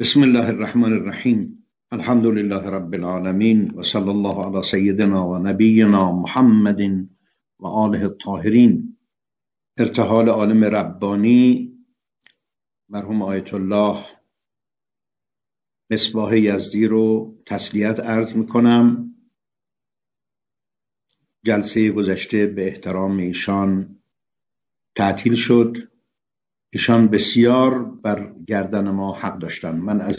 بسم الله الرحمن الرحیم. الحمد لله رب العالمین و صلی الله علی سیدنا و نبینا محمد و آله الطاهرین. ارتحال عالم ربانی مرحوم آیت الله مصباح یزدی رو تسلیت عرض میکنم. جلسه گذشته به احترام ایشان تعطیل شد. ایشان بسیار بر گردن ما حق داشتند. من از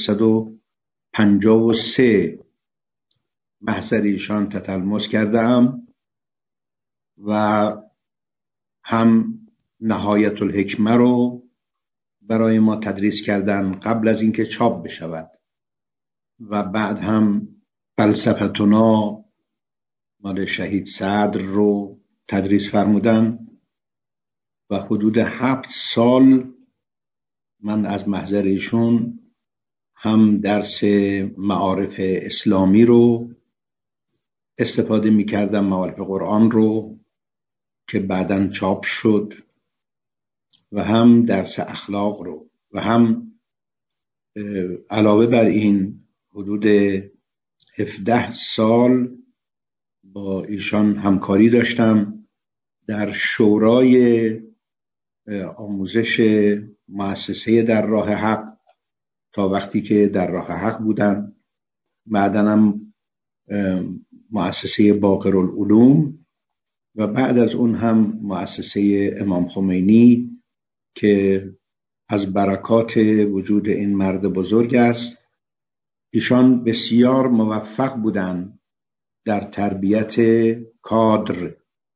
1353 محضر ایشان تتلمس کردم و هم نهایت الحکمه رو برای ما تدریس کردن قبل از اینکه چاپ بشود و بعد هم فلسفتنا مال شهید صدر رو تدریس فرمودن و حدود 7 سال من از محضر ایشون هم درس معارف اسلامی رو استفاده می کردم، معارف قرآن رو که بعداً چاپ شد و هم درس اخلاق رو و هم علاوه بر این حدود 17 سال با ایشان همکاری داشتم در شورای آموزش مؤسسه در راه حق تا وقتی که در راه حق بودن. بعداً هم مؤسسه باقرالعلوم و بعد از اون هم مؤسسه امام خمینی که از برکات وجود این مرد بزرگ است. ایشان بسیار موفق بودند در تربیت کادر.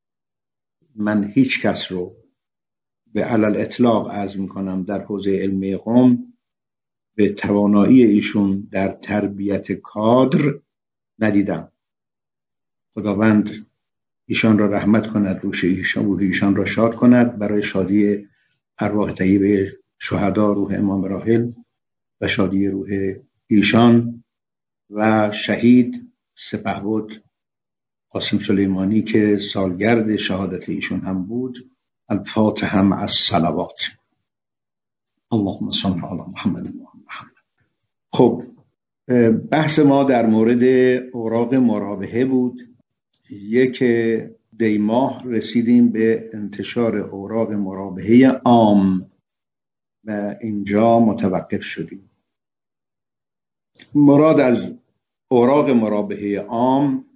من هیچ کس رو به علل اطلاق عرض میکنم در حوزه علمی قم به توانایی ایشون در تربیت کادر ندیدم. خداوند ایشان را رحمت کند، روح ایشان را شاد کند، برای شادی ارواح طیبه شهدا، روح امام راحل و شادی روح ایشان و شهید سپهبد قاسم سلیمانی که سالگرد شهادت ایشون هم بود. الفاتحه مع الصلوات. اللهم صل علی محمد و محمد. خب، بحث ما در مورد اوراق مرابحه بود. یک دی ماه رسیدیم به انتشار اوراق مرابحه عام و اینجا متوقف شدیم. مراد از اوراق مرابحه عام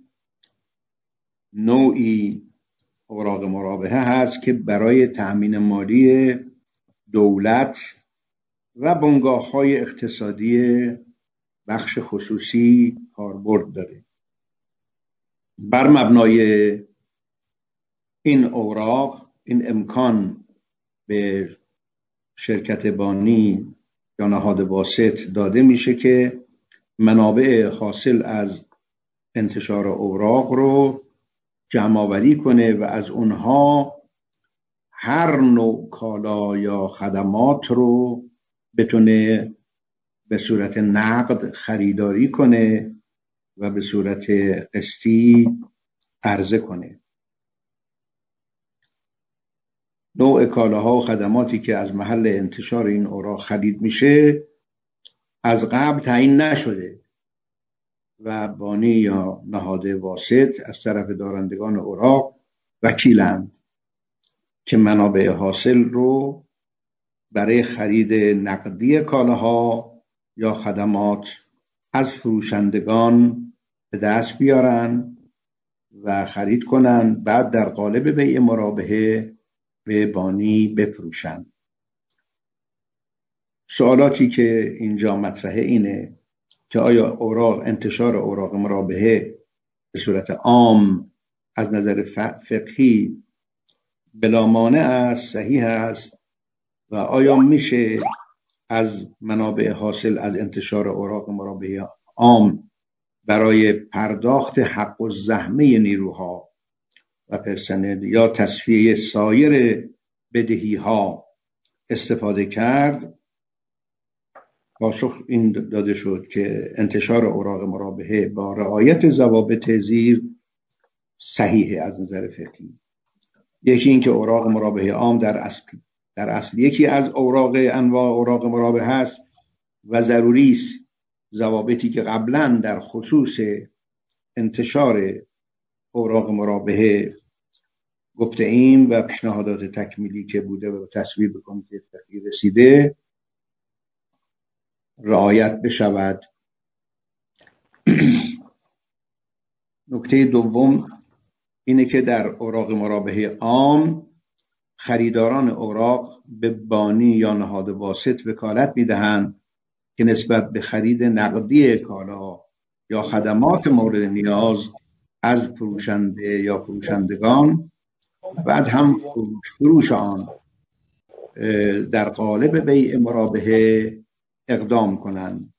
نوعی اوراق مرابحه هست که برای تأمین مالی دولت و بنگاه‌های اقتصادی بخش خصوصی کاربرد داره. بر مبنای این اوراق این امکان به شرکت بانی یا نهاد واسط داده میشه که منابع حاصل از انتشار اوراق رو جمع آوری کنه و از اونها هر نوع کالا یا خدمات رو بتونه به صورت نقد خریداری کنه و به صورت قسطی عرضه کنه. نوع کالاها و خدماتی که از محل انتشار این اوراق خرید میشه از قبل تعیین نشده و بانی یا نهاد واسط از طرف دارندگان اوراق وکیلند که منابع حاصل رو برای خرید نقدی کالاها یا خدمات از فروشندگان به دست بیارن و خرید کنن، بعد در قالب بیع مرابحه به بانی بفروشن. سوالاتی که اینجا مطرحه اینه که آیا انتشار اوراق مرابحه به صورت عام از نظر فقهی بلا مانع است، صحیح است و آیا میشه از منابع حاصل از انتشار اوراق مرابحه عام برای پرداخت حق و زحمه نیروها و پرسنل یا تصفیه سایر بدهی ها استفاده کرد؟ پاسخ این داده شد که انتشار اوراق مرابحه با رعایت ضوابط زیر صحیحه از نظر فقهی. یکی این که اوراق مرابحه عام در اصل یکی از انواع اوراق مرابحه است و ضروری است ضوابطی که قبلا در خصوص انتشار اوراق مرابحه گفته ایم و پیشنهادات تکمیلی که بوده و تصویب کمیته فقهی رسیده رعایت بشود. نکته دوم اینه که در اوراق مرابحه عام خریداران اوراق به بانی یا نهاد واسط وکالت میدهند که نسبت به خرید نقدی کالا یا خدمات مورد نیاز از فروشنده یا فروشندگان بعد هم فروش آن در قالب بیع مرابحه اقدام کنند.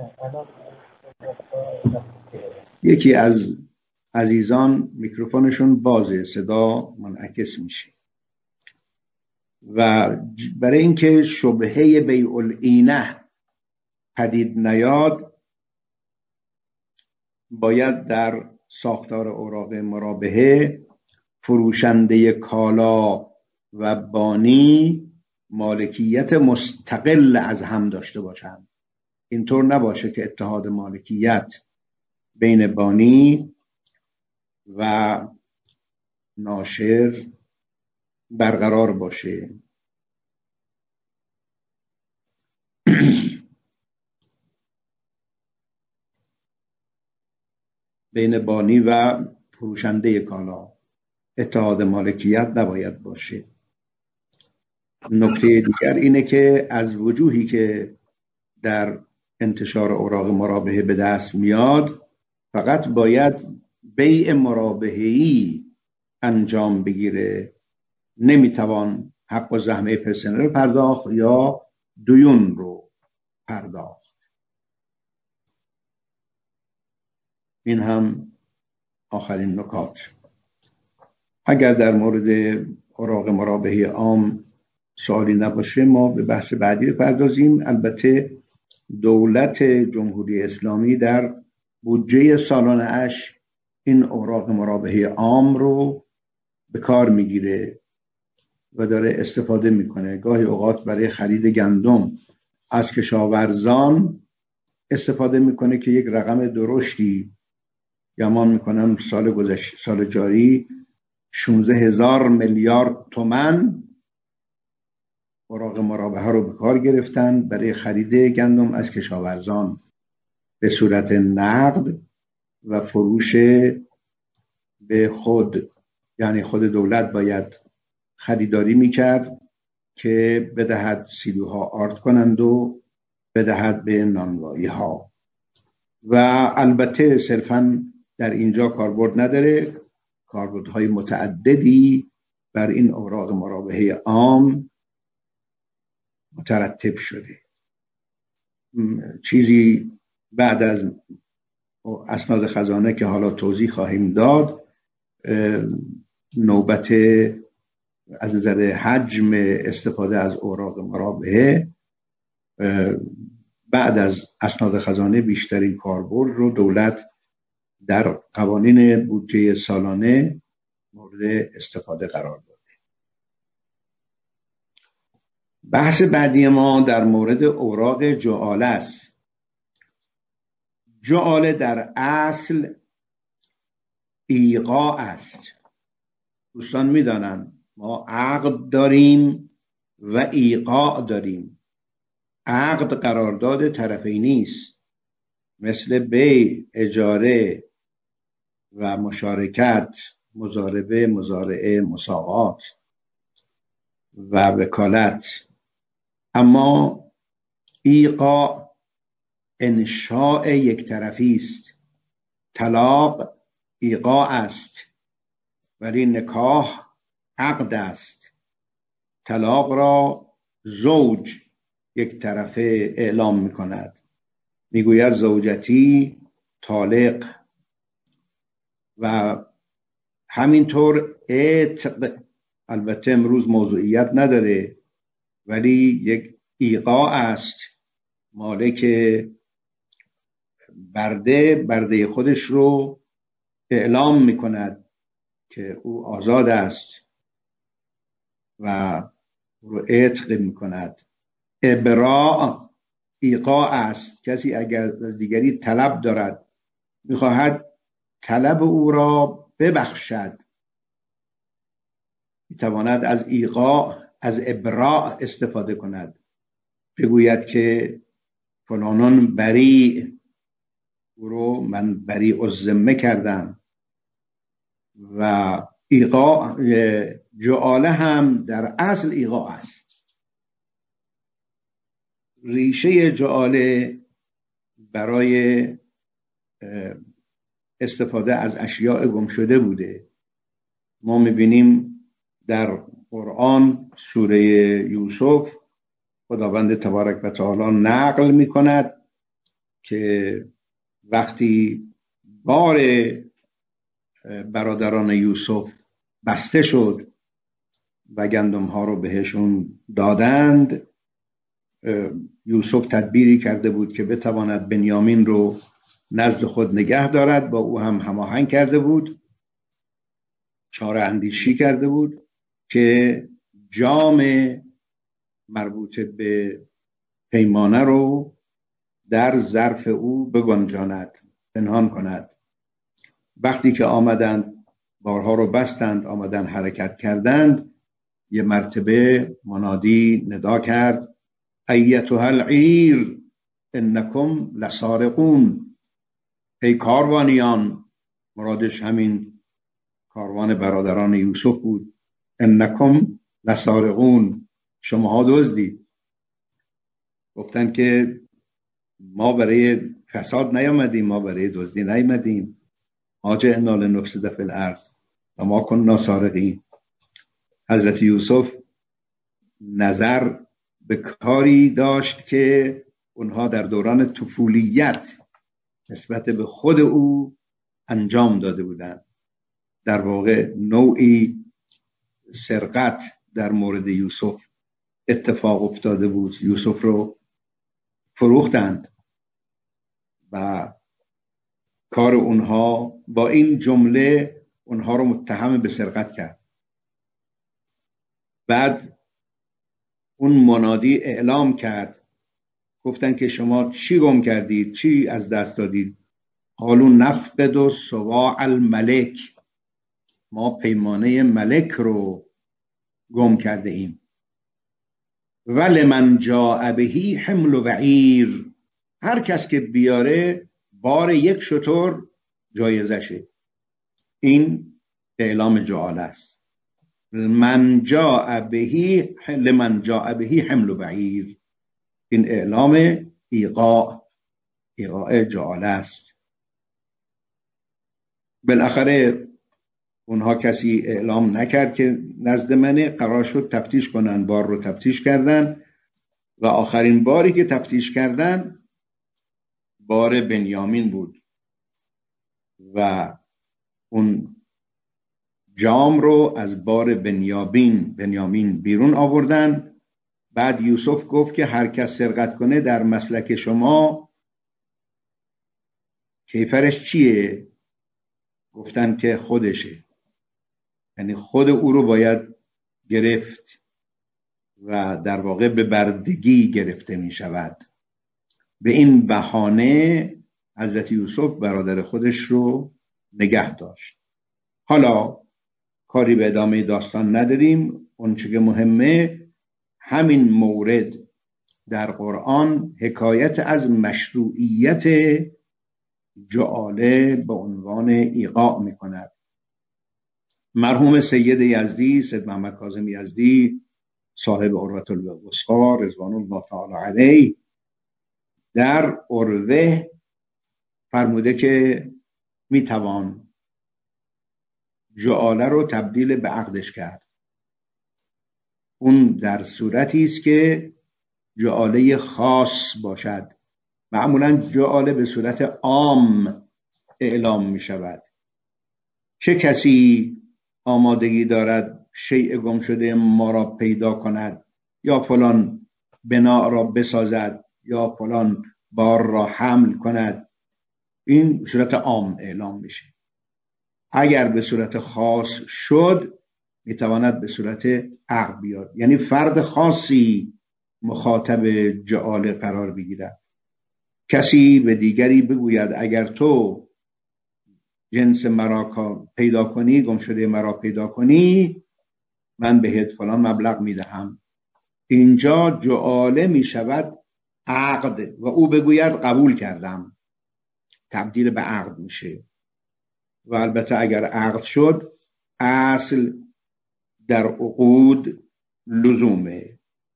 یکی از عزیزان میکروفونشون بازه، صدا منعکس میشه. و برای اینکه شبهه بیع العینه پدید نیاد باید در ساختار اوراق مرابحه فروشنده کالا و بانی مالکیت مستقل از هم داشته باشند. اینطور نباشه که اتحاد مالکیت بین بانی و ناشر برقرار باشه. بین بانی و فروشنده کالا اتحاد مالکیت نباید باشه. نکته دیگر اینه که از وجوهی که در انتشار اوراق مرابحه به دست میاد فقط باید بیع مرابحه‌ای انجام بگیره، نمیتوان حق و زحمه پرسنل پرداخت یا دیون رو پرداخت. این هم آخرین نکات. اگر در مورد اوراق مرابحه عام سوالی نباشه ما به بحث بعدی بپردازیم. البته دولت جمهوری اسلامی در بودجه سالانه اش این اوراق مرابحه عام رو به کار میگیره و داره استفاده میکنه. گاهی اوقات برای خرید گندم از کشاورزان استفاده میکنه که یک رقم درشتی گمان میکنم سال جاری 16,000 میلیارد تومان اوراق مرابحه رو به کار گرفتن برای خرید گندم از کشاورزان به صورت نقد و فروش به خود، یعنی خود دولت باید خریداری میکرد که بدهد سیلوها آرد کنند و بدهد به نانوایی ها. و البته صرفاً در اینجا کاربرد نداره، کاربردهای متعددی بر این اوراق مرابحه عام مترتب شده. چیزی بعد از اسناد خزانه که حالا توضیح خواهیم داد، نوبت از نظر حجم استفاده از اوراق مرابحه بعد از اسناد خزانه بیشترین کاربرد رو دولت در قوانین بودجه سالانه مورد استفاده قرار داده. بحث بعدی ما در مورد اوراق جعاله است. جعاله در اصل ایقاع است. دوستان میدانن ما عقد داریم و ایقاع داریم. عقد قرارداد طرفینی است، مثل بیع، اجاره و مشارکت، مضاربه، مزارعه، مساوات و وکالت. اما ایقاع انشاء یک طرفی است. طلاق ایقاع است، ولی نکاح عقد است. طلاق را زوج یک طرفه اعلام می کند، می گوید زوجتی طالق. و همینطور عتق، البته امروز موضوعیت نداره ولی یک ایقاع است. مالک برده خودش رو اعلام می کند که او آزاد است و او رو عتق می کند. ابراء ایقاع است. کسی اگر از دیگری طلب دارد، میخواهد طلب او را ببخشد، میتواند از ایقاع، از ابراء استفاده کند، بگوید که فلانان بریء، او رو من بریء الذمه کردم. و ایقاع، جعاله هم در اصل ایقاع است. ریشه جعاله برای استفاده از اشیاء گم شده بوده. ما میبینیم در قرآن سوره یوسف خداوند تبارک و تعالی نقل میکند که وقتی بار برادران یوسف بسته شد و گندم ها رو بهشون دادند، یوسف تدبیری کرده بود که بتواند بنیامین رو نزد خود نگه دارد. با او هم هماهنگ کرده بود، چاره اندیشی کرده بود که جام مربوط به پیمانه رو در ظرف او بگنجاند، پنهان کند. وقتی که آمدند بارها رو بستند، آمدند حرکت کردند، یه مرتبه منادی ندا کرد ایتها العیر انکم لسارقون. ای کاروانیان، مرادش همین کاروان برادران یوسف بود، انکم لسارقون، شماها دزدید. گفتن که ما برای فساد نیامدیم، ما برای دزدی نیامدیم، ما جئنا لنفسد فی الارض و ما کنا سارقین. حضرت یوسف نظر به کاری داشت که اونها در دوران طفولیت نسبت به خود او انجام داده بودند. در واقع نوعی سرقت در مورد یوسف اتفاق افتاده بود. یوسف رو فروختند و کار اونها با این جمله اونها رو متهم به سرقت کرد. بعد اون منادی اعلام کرد، گفتن که شما چی گم کردید، چی از دست دادید؟ قالوا نفقد صواع الملک، ما پیمانه ملک رو گم کرده ایم. ولمن جاء به حمل بعیر، هر کس که بیاره بار یک شتر جایزشه. این اعلام جعاله است. لمن جاء به حمل بعیر، این اعلام ایقاع جعاله است. بالاخره اونها کسی اعلام نکرد که نزد منه، قرار شد تفتیش کنن. بار رو تفتیش کردن و آخرین باری که تفتیش کردن بار بنیامین بود و اون جام رو از بار بنیامین بیرون آوردن. بعد یوسف گفت که هر کس سرقت کنه در مسلک شما کیفرش چیه؟ گفتن که خودشه، یعنی خود او رو باید گرفت و در واقع به بردگی گرفته می شود. به این بهانه حضرت یوسف برادر خودش رو نگه داشت. حالا کاری به ادامه داستان نداریم. اون چه که مهمه همین مورد در قرآن حکایت از مشروعیت جعاله به عنوان ایقاع می کند. مرحوم سید یزدی، سید محمد کاظم یزدی صاحب عروة الوثقی رضوان الله تعالی علیه، در عروه فرموده که می توان جعاله رو تبدیل به عقدش کرد. اون در صورتی است که جعاله خاص باشد. معمولا جعاله به صورت عام اعلام می شود. چه کسی آمادگی دارد شیء گم شده ما را پیدا کند، یا فلان بنا را بسازد، یا فلان بار را حمل کند، این به صورت عام اعلام میشه. اگر به صورت خاص شد میتواند به صورت عقد بیاد، یعنی فرد خاصی مخاطب جعاله قرار بگیرد. کسی به دیگری بگوید اگر تو جنس مرا پیدا کنی، گم شده مرا پیدا کنی، من بهت فلان مبلغ میدهم. اینجا جعاله می شود عقد و او بگوید قبول کردم، تبدیل به عقد میشه. و البته اگر عقد شد، اصل در عقود لزومه.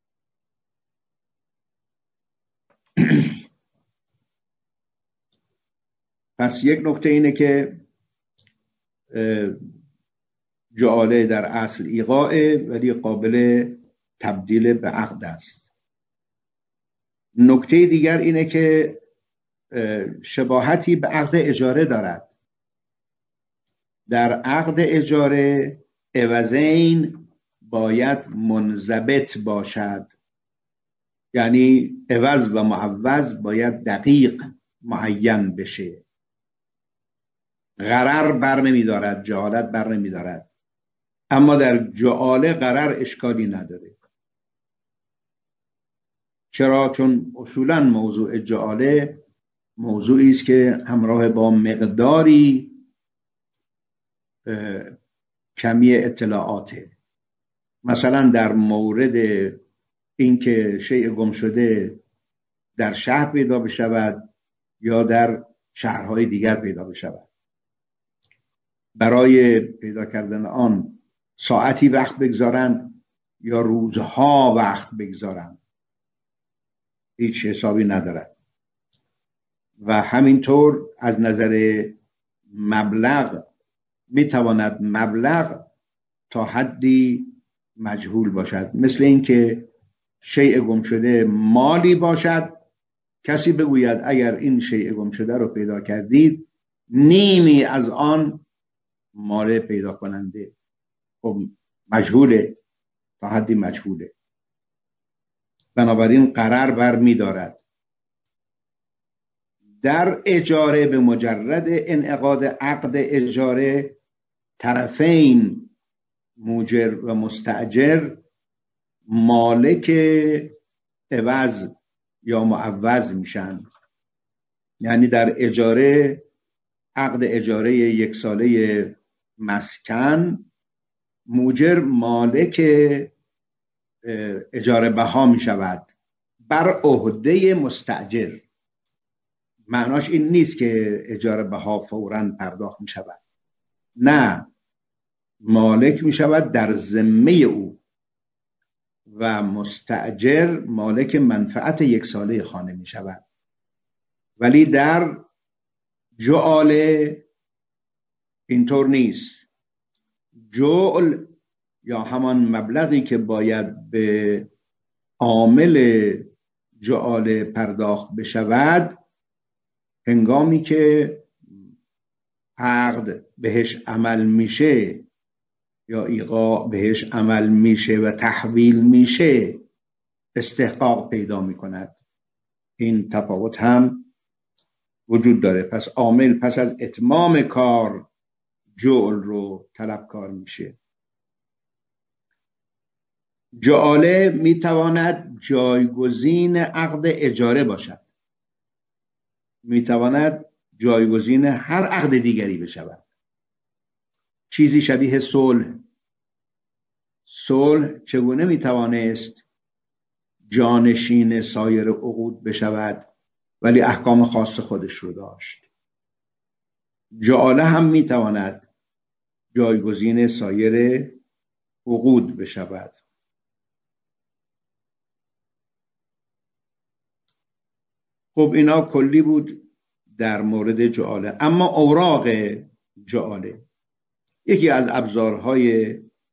پس یک نکته اینه که جعاله در اصل ایقاعه ولی قابل تبدیل به عقد است. نکته دیگر اینه که شباهتی به عقد اجاره دارد. در عقد اجاره عوضین باید منضبط باشد، یعنی عوض و معوض باید دقیق معین بشه. غرر بر نمی دارد، جعالت بر نمی دارد. اما در جعاله غرر اشکالی نداره. چرا؟ چون اصولا موضوع جعاله موضوعی است که همراه با مقداری کمی اطلاعاته. مثلا در مورد اینکه شیء گم شده در شهر پیدا بشود یا در شهرهای دیگر پیدا بشود، برای پیدا کردن آن ساعتی وقت بگذارند یا روزها وقت بگذارند، هیچ حسابی ندارد. و همینطور از نظر مبلغ میتواند مبلغ تا حدی مجهول باشد. مثل اینکه شیء گم شده مالی باشد، کسی بگوید اگر این شیء گم شده رو پیدا کردید نیمی از آن مال پیدا کننده. خب مجهوله، تا حدی مجهوله، بنابراین قرار بر می دارد. در اجاره به مجرد انعقاد عقد اجاره، طرفین موجر و مستأجر مالک عوض یا معوض میشن. یعنی در اجاره، عقد اجاره 1 ساله مسکن، موجر مالک اجاره بها می شود بر عهده مستأجر. معناش این نیست که اجاره بها فوراً پرداخت می شود، نه، مالک می شود در ذمه او و مستأجر مالک منفعت 1 ساله خانه می شود. ولی در جعاله اینطور نیست. جعل یا همان مبلغی که باید به عامل جعاله پرداخت بشود، هنگامی که عقد بهش عمل میشه یا ایقاع بهش عمل میشه و تحویل میشه، استحقاق پیدا میکند. این تفاوت هم وجود داره. پس عامل پس از اتمام کار جعل رو طلبکار میشه. جعاله میتواند جایگزین عقد اجاره باشد، میتواند جایگزین هر عقد دیگری بشود. چیزی شبیه صلح. صلح چگونه میتوانست جانشین سایر عقود بشود ولی احکام خاص خودش رو داشت؟ جعاله هم میتواند جایگزین سایر عقود بشود. خب اینا کلی بود در مورد جعاله. اما اوراق جعاله، یکی از ابزارهای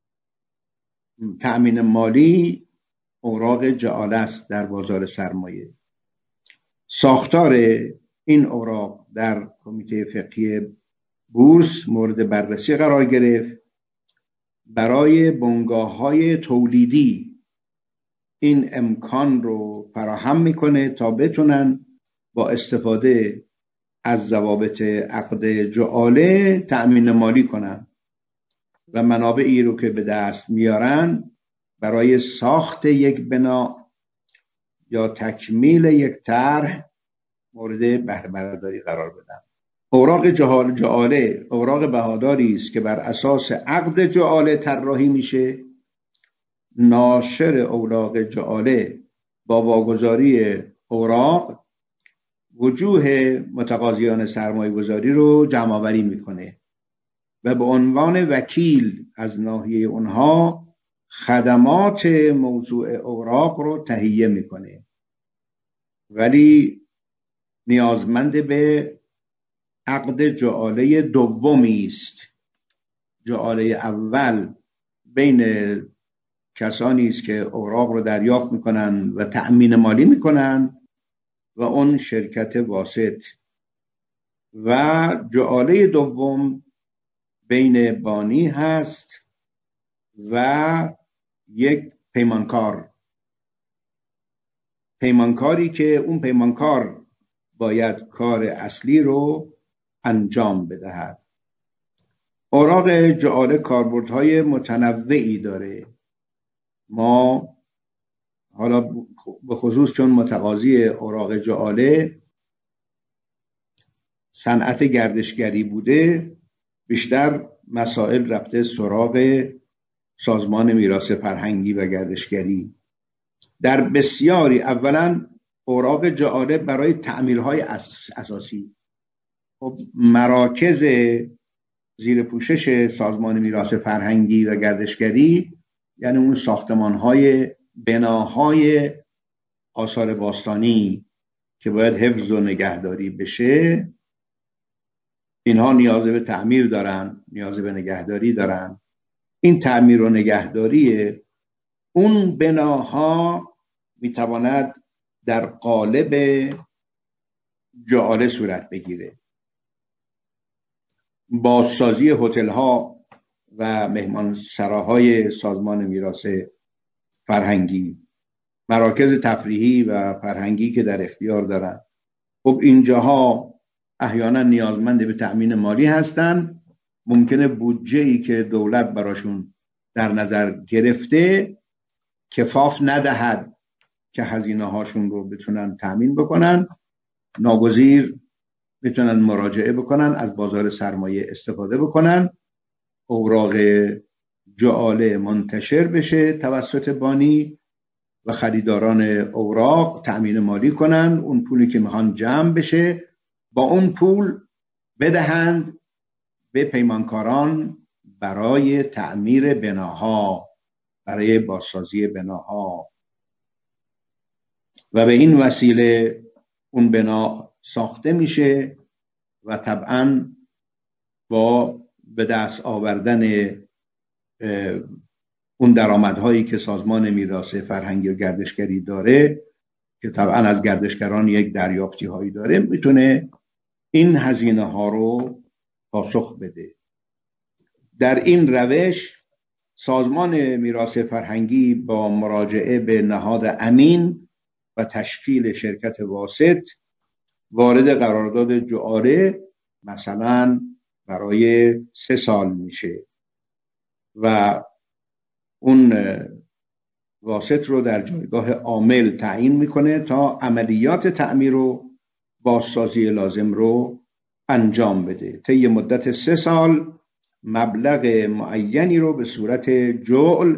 تأمین مالی اوراق جعاله است در بازار سرمایه. ساختار این اوراق در کمیته فقهی بورس مورد بررسی قرار گرفت. برای بنگاه‌های تولیدی این امکان رو فراهم میکنه تا بتونن با استفاده از ضوابط عقد جعاله تأمین مالی کنن و منابعی رو که به دست میارن برای ساخت یک بنا یا تکمیل یک طرح مورد بهره برداری قرار بدن. اوراق جعاله اوراق بهاداری است که بر اساس عقد جعاله طراحی میشه. ناشر اوراق جعاله با واگذاری اوراق وجوه متقاضیان سرمایه گذاری رو جمع آوری میکنه و به عنوان وکیل از ناحیه اونها خدمات موضوع اوراق رو تهیه میکنه، ولی نیازمند به عقد جعاله دومی است. جعاله اول بین کسانی است که اوراق رو دریافت میکنن و تأمین مالی میکنن و اون شرکت واسط، و جعاله دوم بین بانی هست و یک پیمانکاری که اون پیمانکار باید کار اصلی رو انجام بدهد. اوراق جعاله کاربردهای متنوعی داره. ما حالا به خصوص چون متقاضی اوراق جعاله صنعت گردشگری بوده، بیشتر مسائل رفته سراغ سازمان میراث فرهنگی و گردشگری. در بسیاری اولا اوراق جعاله برای تعمیرهای اساسی، خب مراکز زیر پوشش سازمان میراث فرهنگی و گردشگری یعنی اون ساختمان‌های بناهای آثار باستانی که باید حفظ و نگهداری بشه، اینها نیاز به تعمیر دارن، نیاز به نگهداری دارن. این تعمیر و نگهداری اون بناها میتواند در قالب جعاله صورت بگیره. بازسازی هتل‌ها و مهمانسراهای سازمان میراث فرهنگی، مراکز تفریحی و فرهنگی که در اختیار دارن، خب اینجاها احیانا نیازمند به تأمین مالی هستن. ممکنه بودجه‌ای که دولت براشون در نظر گرفته کفاف ندهد که هزینه هاشون رو بتونن تأمین بکنن. ناگزیر میتونن مراجعه بکنن، از بازار سرمایه استفاده بکنن، اوراق جعاله منتشر بشه توسط بانی و خریداران اوراق تأمین مالی کنن، اون پولی که میخوان جمع بشه با اون پول بدهند به پیمانکاران برای تعمیر بناها، برای بازسازی بناها، و به این وسیله اون بنا ساخته میشه و طبعاً با به دست آوردن اون درآمدهایی که سازمان میراث فرهنگی و گردشگری داره که طبعاً از گردشگران یک دریافتی هایی داره، میتونه این هزینه ها رو پاسخ بده. در این روش سازمان میراث فرهنگی با مراجعه به نهاد امین و تشکیل شرکت واسط وارد قرارداد جعاله مثلا برای 3 سال میشه و اون واسط رو در جایگاه عامل تعیین میکنه تا عملیات تعمیر و بازسازی لازم رو انجام بده. طی مدت 3 سال مبلغ معینی رو به صورت جعل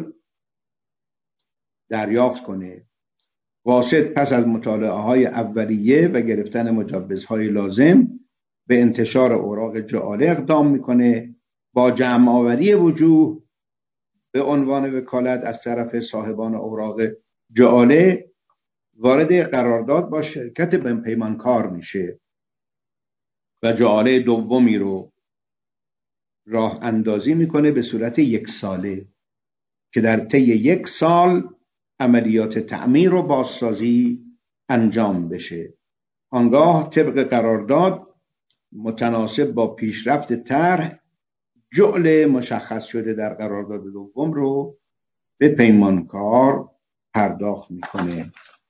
دریافت کنه. واسط پس از مطالعه های اولیه و گرفتن مجوزهای لازم به انتشار اوراق جعاله اقدام میکنه. با جمع آوری وجوه به عنوان وکالت از طرف صاحبان اوراق جعاله وارد قرارداد با شرکت پیمانکار میشه و جعاله دومی رو راه اندازی میکنه به صورت 1 ساله که در طی 1 سال عملیات تعمیر و بازسازی انجام بشه. آنگاه طبق قرارداد متناسب با پیشرفت طرح جعل مشخص شده در قرارداد دوم رو به پیمانکار پرداخت میکنه.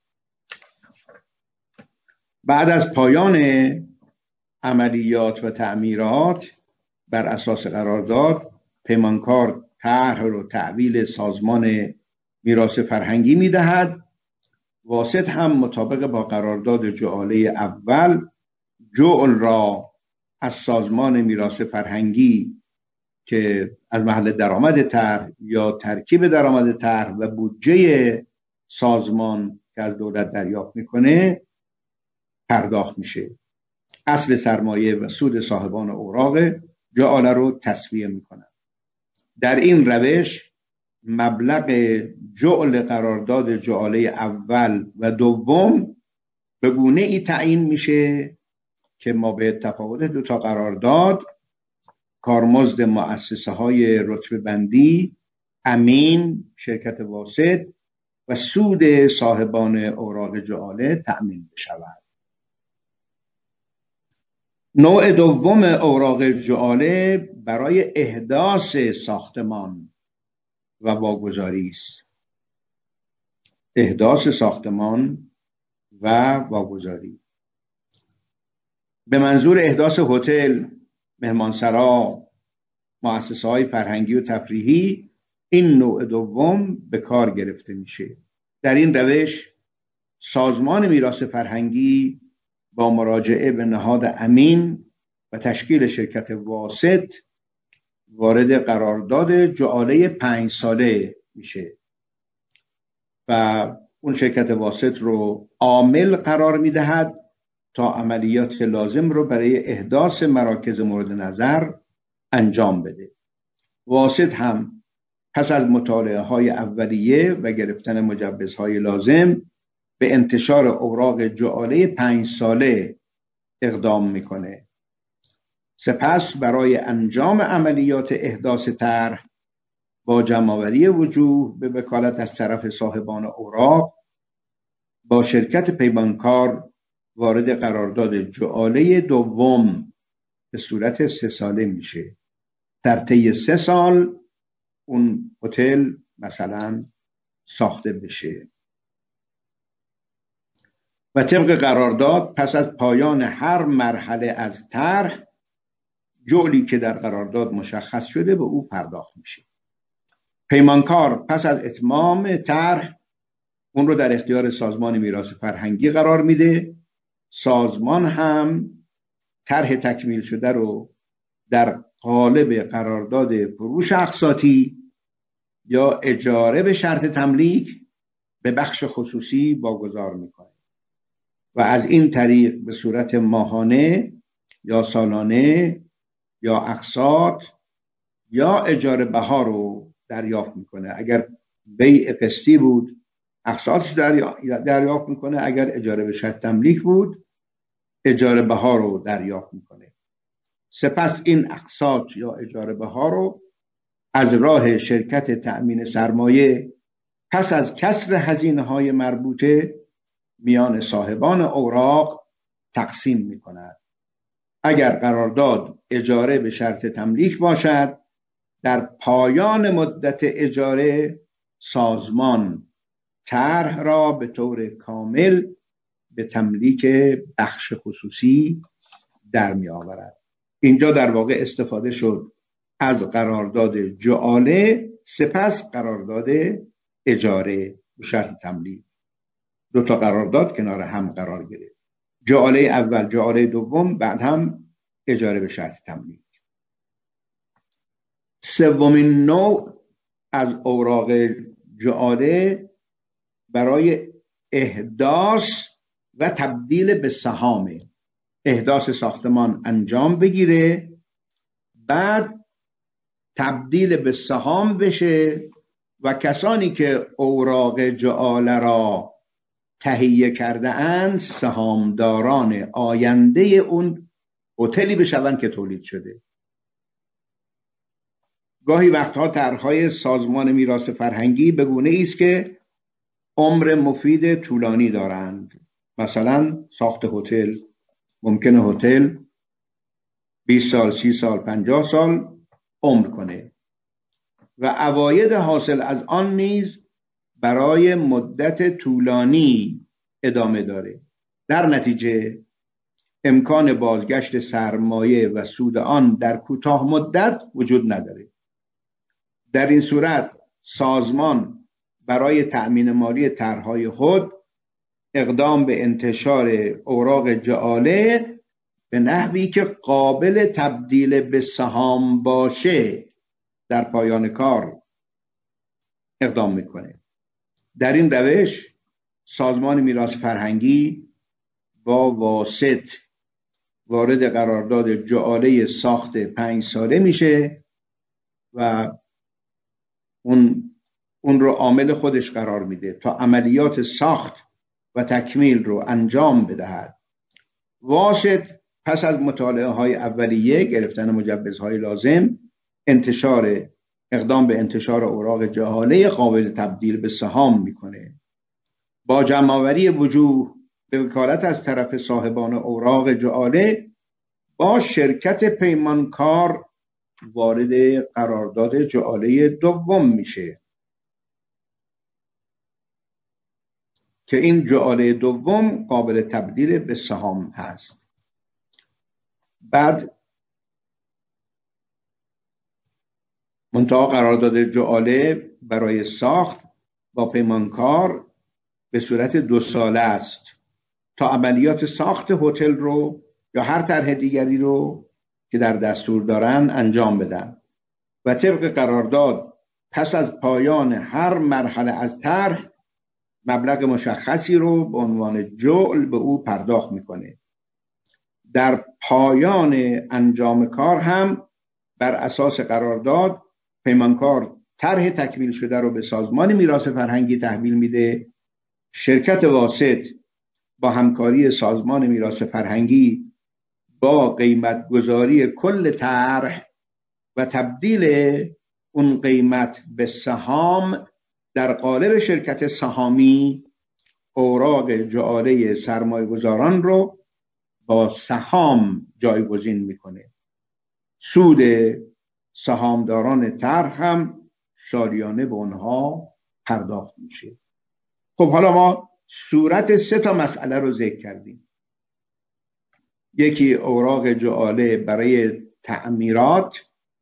بعد از پایان عملیات و تعمیرات بر اساس قرارداد پیمانکار طرح رو تحویل سازمان میراث فرهنگی میدهد واسط هم مطابق با قرارداد جعاله اول جعل را از سازمان میراث فرهنگی که از محل درآمد طرح یا ترکیب درآمد طرح و بودجه سازمان که از دولت دریافت میکنه پرداخت میشه. اصل سرمایه و سود صاحبان اوراق جعاله رو تسویه میکنن. در این روش مبلغ جعل قرارداد جعاله اول و دوم به گونه ای تعیین میشه که ما به تفاوت دو تا قرارداد کارمزد مؤسسه های رتبه بندی، امین، شرکت واسط و سود صاحبان اوراق جعاله تأمین بشود. نوع دوم اوراق جعاله برای احداث ساختمان و واگذاری است. احداث ساختمان و واگذاری به منظور احداث هتل، مهمانسرا، مؤسسه‌های فرهنگی و تفریحی این نوع دوم به کار گرفته میشه. در این روش سازمان میراث فرهنگی با مراجعه به نهاد امین و تشکیل شرکت واسط وارد قرارداد جعاله 5 ساله میشه و اون شرکت واسط رو عامل قرار میدهد تا عملیات لازم رو برای احداث مراکز مورد نظر انجام بده. واسط هم پس از مطالعه های اولیه و گرفتن مجوزهای لازم به انتشار اوراق جعاله 5 ساله اقدام میکنه. سپس برای انجام عملیات احداث طرح با جمع‌آوری وجوه به وکالت از طرف صاحبان اوراق با شرکت پیمانکار وارد قرارداد جعاله دوم به صورت 3 ساله میشه. در طی 3 سال اون هتل مثلا ساخته بشه و طبق قرارداد پس از پایان هر مرحله از طرح جعلی که در قرارداد مشخص شده به او پرداخت میشه. پیمانکار پس از اتمام طرح اون رو در اختیار سازمان میراث فرهنگی قرار میده. سازمان هم طرح تکمیل شده رو در قالب قرارداد فروش اقساطی یا اجاره به شرط تملیک به بخش خصوصی واگذار میکنه و از این طریق به صورت ماهانه یا سالانه یا اقساط یا اجاره بها رو دریافت میکنه. اگر بیع قسطی بود اقساطش دریافت میکنه، اگر اجاره به شرط تملیک بود اجاره بها رو دریافت میکنه. سپس این اقساط یا اجاره بها رو از راه شرکت تأمین سرمایه پس از کسر هزینه‌های مربوطه میان صاحبان اوراق تقسیم میکند. اگر قرارداد اجاره به شرط تملیک باشد در پایان مدت اجاره سازمان طرح را به طور کامل به تملیک بخش خصوصی در می آورد. اینجا در واقع استفاده شد از قرارداد جعاله سپس قرارداد اجاره به شرط تملیک. 2 تا قرارداد کنار هم قرار گرفت. جعاله اول، جعاله دوم، بعد هم اجاره به شرط تملیک. سومین نوع از اوراق جعاله برای احداث و تبدیل به سهام. احداث ساختمان انجام بگیره، بعد تبدیل به سهام بشه و کسانی که اوراق جعاله را تهیه کرده اند سهامداران آینده اون هتلی بشوند که تولید شده. گاهی وقتها طرح‌های سازمان میراث فرهنگی به گونه‌ای است که عمر مفید طولانی دارند. مثلا ساخت هتل، ممکنه هتل 20 سال، 30 سال، 50 سال عمر کنه و عواید حاصل از آن نیز برای مدت طولانی ادامه داره. در نتیجه امکان بازگشت سرمایه و سود آن در کوتاه مدت وجود نداره. در این صورت سازمان برای تأمین مالی طرح‌های خود اقدام به انتشار اوراق جعاله به نحوی که قابل تبدیل به سهام باشه در پایان کار اقدام میکنه. در این روش سازمان میراث فرهنگی با واسط وارد قرارداد جعاله ساخت 5 ساله میشه و اون رو عامل خودش قرار میده تا عملیات ساخت و تکمیل رو انجام بدهد. واسط پس از مطالعه های اولیه، گرفتن مجوزهای لازم، اقدام به انتشار اوراق جعاله قابل تبدیل به سهام میکنه. با جمع‌آوری وجوه به وکالت از طرف صاحبان اوراق جعاله با شرکت پیمانکار وارد قرارداد جعاله دوم میشه که این جعاله دوم قابل تبدیل به سهام هست. بعد منتها قرارداد جعاله برای ساخت با پیمانکار به صورت 2 ساله است تا عملیات ساخت هتل رو یا هر طرح دیگری رو که در دستور دارن انجام بدن و طبق قرارداد پس از پایان هر مرحله از طرح مبلغ مشخصی رو به عنوان جعل به او پرداخت میکنه. در پایان انجام کار هم بر اساس قرارداد پیمانکار طرح تکمیل شده رو به سازمان میراث فرهنگی تحویل میده. شرکت واسط با همکاری سازمان میراث فرهنگی با قیمت گذاری کل طرح و تبدیل اون قیمت به سهام در قالب شرکت سهامی اوراق جعاله سرمایه گذاران رو با سهام جایگزین میکنه. سود سهامداران طرح هم سالیانه به اونها پرداخت میشه. خب حالا ما صورت 3 مسئله رو ذکر کردیم. یکی اوراق جعاله برای تعمیرات،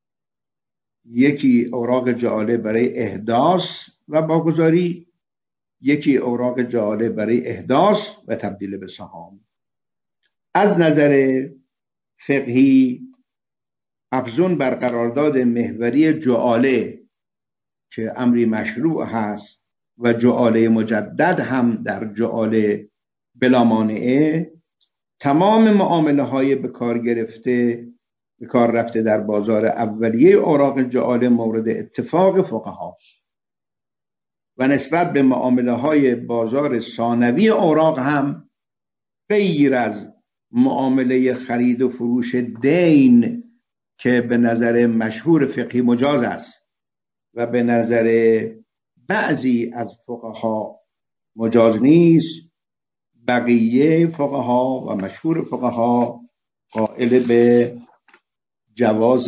یکی اوراق جعاله برای احداث و واگذاری، یکی اوراق جعاله برای احداث و تبدیل به سهام. از نظر فقهی افزون بر قرارداد محوری جعاله که امری مشروع هست و جعاله مجدد هم در جعاله بلا مانعه، تمام معامله های به کار رفته در بازار اولیه اوراق جعاله مورد اتفاق فقهاست و نسبت به معامله های بازار ثانوی اوراق هم غیر از معامله خرید و فروش دین که به نظر مشهور فقهی مجاز است و به نظر بعضی از فقها مجاز نیست، بقیه فقها و مشهور فقها قائل به جواز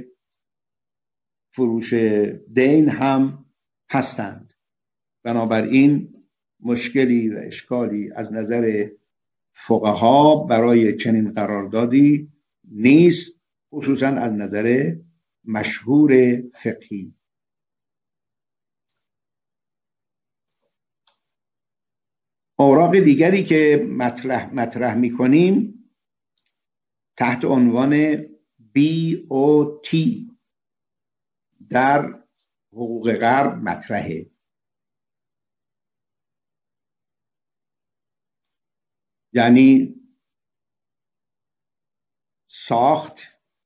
فروش دین هم هستند. بنابراین مشکلی و اشکالی از نظر فقها برای چنین قراردادی نیست، خصوصا از نظر مشهور فقهی. اوراق دیگری که مطرح می‌کنیم تحت عنوان BOT در حقوق غرب مطرحه. یعنی ساخت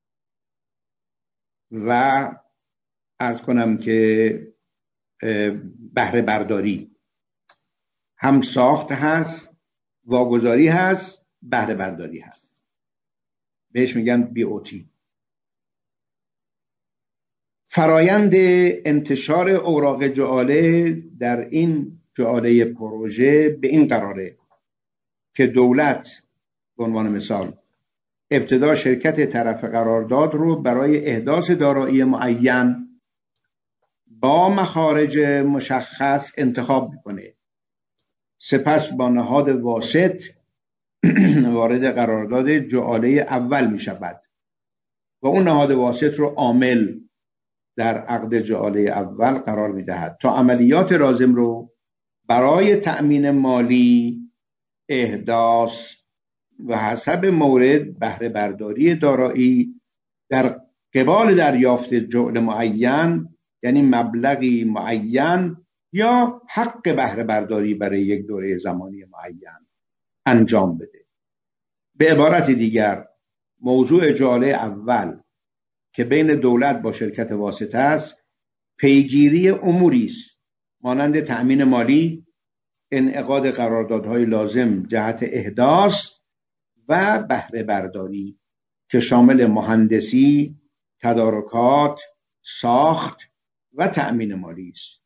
و عرض کنم که بهره برداری، هم ساخت هست، واگذاری هست، بهره برداری هست، بهش میگن BOT. فرایند انتشار اوراق جعاله در این جعاله پروژه به این قراره که دولت به عنوان مثال ابتدا شرکت طرف قرارداد رو برای احداث دارایی معین با مخارج مشخص انتخاب میکنه، سپس با نهاد واسط وارد قرارداد جعاله اول میشود و اون نهاد واسط رو عامل در عقد جعاله اول قرار میدهد تا عملیات لازم رو برای تأمین مالی احداث و حسب مورد بهره برداری دارایی در قبال دریافت جعل معین، یعنی مبلغی معین یا حق بهره برداری برای یک دوره زمانی معین انجام بده. به عبارت دیگر موضوع جعل اول که بین دولت با شرکت واسطه است پیگیری اموری است مانند تأمین مالی، انعقاد قراردادهای لازم جهت احداث و بهره برداری که شامل مهندسی، تدارکات، ساخت و تأمین مالی است.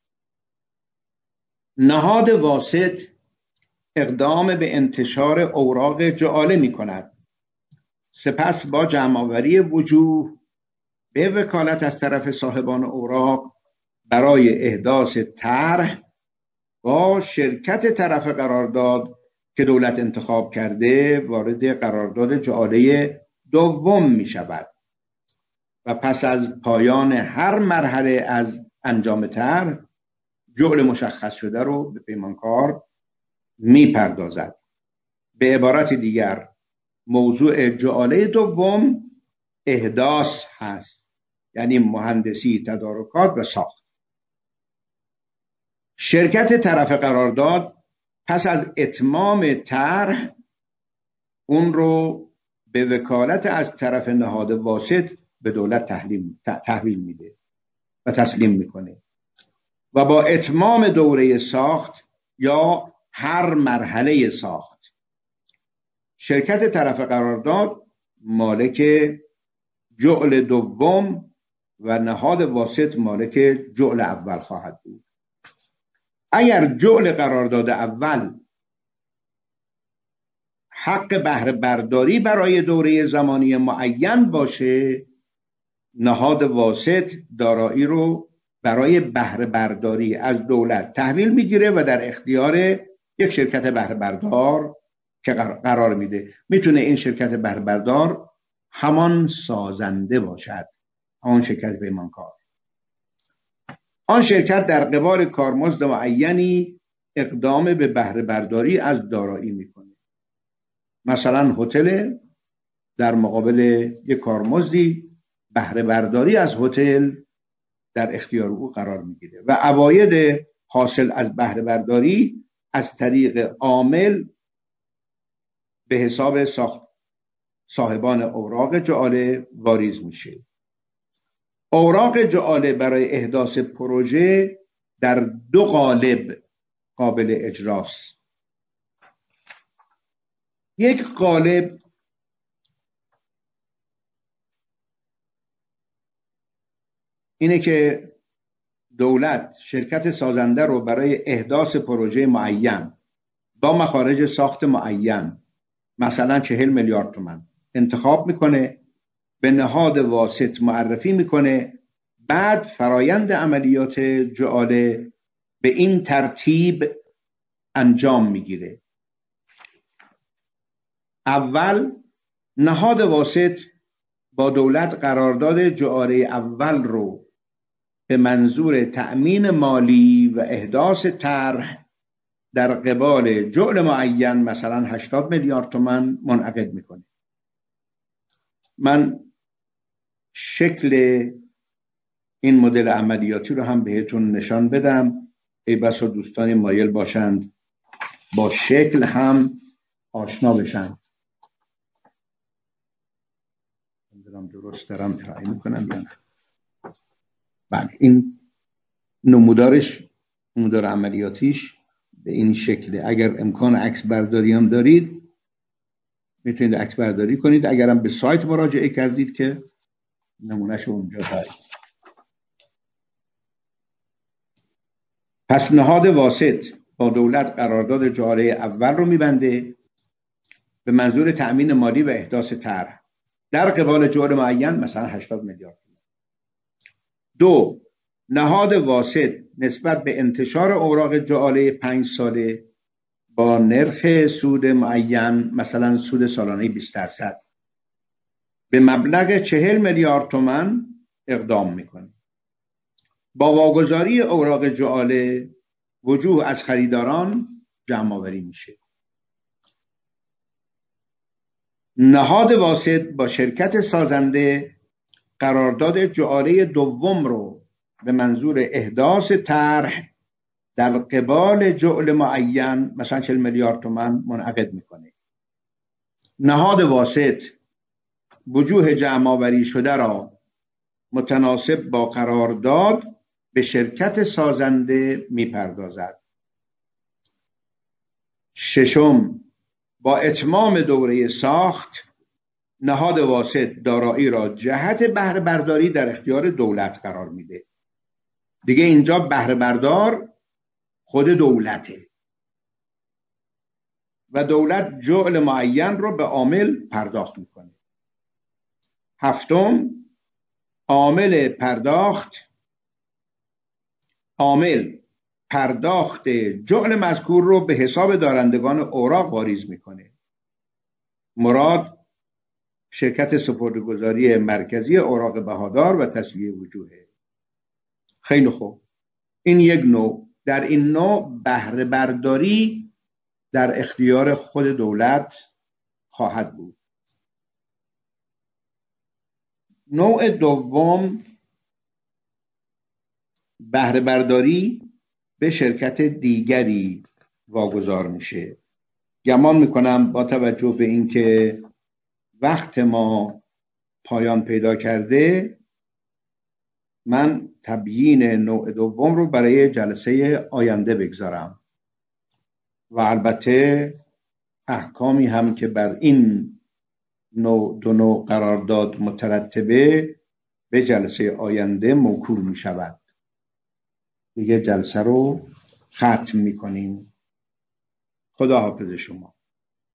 نهاد واسط اقدام به انتشار اوراق جعاله می کند. سپس با جمع‌آوری وجوه به وکالت از طرف صاحبان اوراق برای احداث طرح با شرکت طرف قرارداد که دولت انتخاب کرده وارد قرارداد جعاله دوم می شود و پس از پایان هر مرحله از انجام طرح جعل مشخص شده رو به پیمانکار می پردازد. به عبارت دیگر موضوع جعاله دوم احداث هست، یعنی مهندسی، تدارکات و ساخت. شرکت طرف قرارداد پس از اتمام طرح اون رو به وکالت از طرف نهاد واسط به دولت تحویل میده و تسلیم میکنه و با اتمام دوره ساخت یا هر مرحله ساخت شرکت طرف قرارداد مالک جعل دوم و نهاد واسط مالک جعل اول خواهد بود. اگر جعل قرارداد اول حق بهره برداری برای دوره زمانی معین باشه، نهاد واسط دارایی رو برای بهره برداری از دولت تحویل میگیره و در اختیار یک شرکت بهره بردار که قرار میده. میتونه این شرکت بهره بردار همان سازنده باشد، همان شرکت پیمانکار. آن شرکت در قبال کارمزد معینی اقدام به بهره برداری از دارایی میکنه. مثلا هتل در مقابل یک کارمزدی بهره برداری از هتل در اختیار او قرار میگیره و عواید حاصل از بهره برداری از طریق عامل به حساب صاحبان اوراق جعاله واریز میشه. اوراق جعاله برای احداث پروژه در دو قالب قابل اجراست. یک قالب اینه که دولت شرکت سازنده رو برای احداث پروژه معین با مخارج ساخت معین مثلا 40 میلیارد تومان انتخاب میکنه، به نهاد واسط معرفی میکنه، بعد فرایند عملیات جعاله به این ترتیب انجام میگیره. اول نهاد واسط با دولت قرارداد جعاله اول رو به منظور تأمین مالی و احداث طرح در قبال جعل معین مثلا 80 میلیارد تومان منعقد میکنه. من شکل این مدل عملیاتی رو هم بهتون نشان بدم، ای بسا دوستان مایل باشند با شکل هم آشنا بشن. درست دارم ارائه میکنم یا نه؟ بله، این نمودار عملیاتیش به این شکله. اگر امکان عکس برداری هم دارید میتونید عکس برداری کنید. اگرم به سایت مراجعه کردید که نمونهشو اونجا دارید. پس نهاد واسط با دولت قرارداد جعاله اول رو میبنده به منظور تأمین مالی و احداث طرح در قبال جعل معین مثلا 80 میلیارد. دو، نهاد واسط نسبت به انتشار اوراق جعاله 5 ساله با نرخ سود معین مثلا سود سالانه 20% به مبلغ 40 میلیارد تومان اقدام میکنه. با واگذاری اوراق جعاله وجوه از خریداران جمع آوری میشه. نهاد واسط با شرکت سازنده قرارداد جعاله دوم رو به منظور احداث طرح در قبال جعل معین مثلا 40 میلیارد تومان منعقد میکنه. نهاد واسط وجوه جمع آوری شده را متناسب با قرارداد به شرکت سازنده میپردازد. ششم، با اتمام دوره ساخت نهاد واسط دارایی را جهت بهره برداری در اختیار دولت قرار میده. دیگه اینجا بهره بردار خود دولته و دولت جعل معین رو به عامل پرداخت میکنه. هفتم، عامل پرداخت جعل مذکور رو به حساب دارندگان اوراق واریز میکنه. مراد شرکت سپرده‌گذاری مرکزی اوراق بهادار و تسویه وجوه. خیلی خوب، این یک نوع. در این نوع بهره برداری در اختیار خود دولت خواهد بود. نوع دوم، بهره برداری به شرکت دیگری واگذار میشه. گمان میکنم با توجه به اینکه وقت ما پایان پیدا کرده، من تبیین نوع دوم رو برای جلسه آینده بگذارم و البته احکامی هم که بر این دو نوع قرارداد مترتبه به جلسه آینده موکول می شود. دیگه جلسه رو ختم می کنیم. خدا حافظ شما.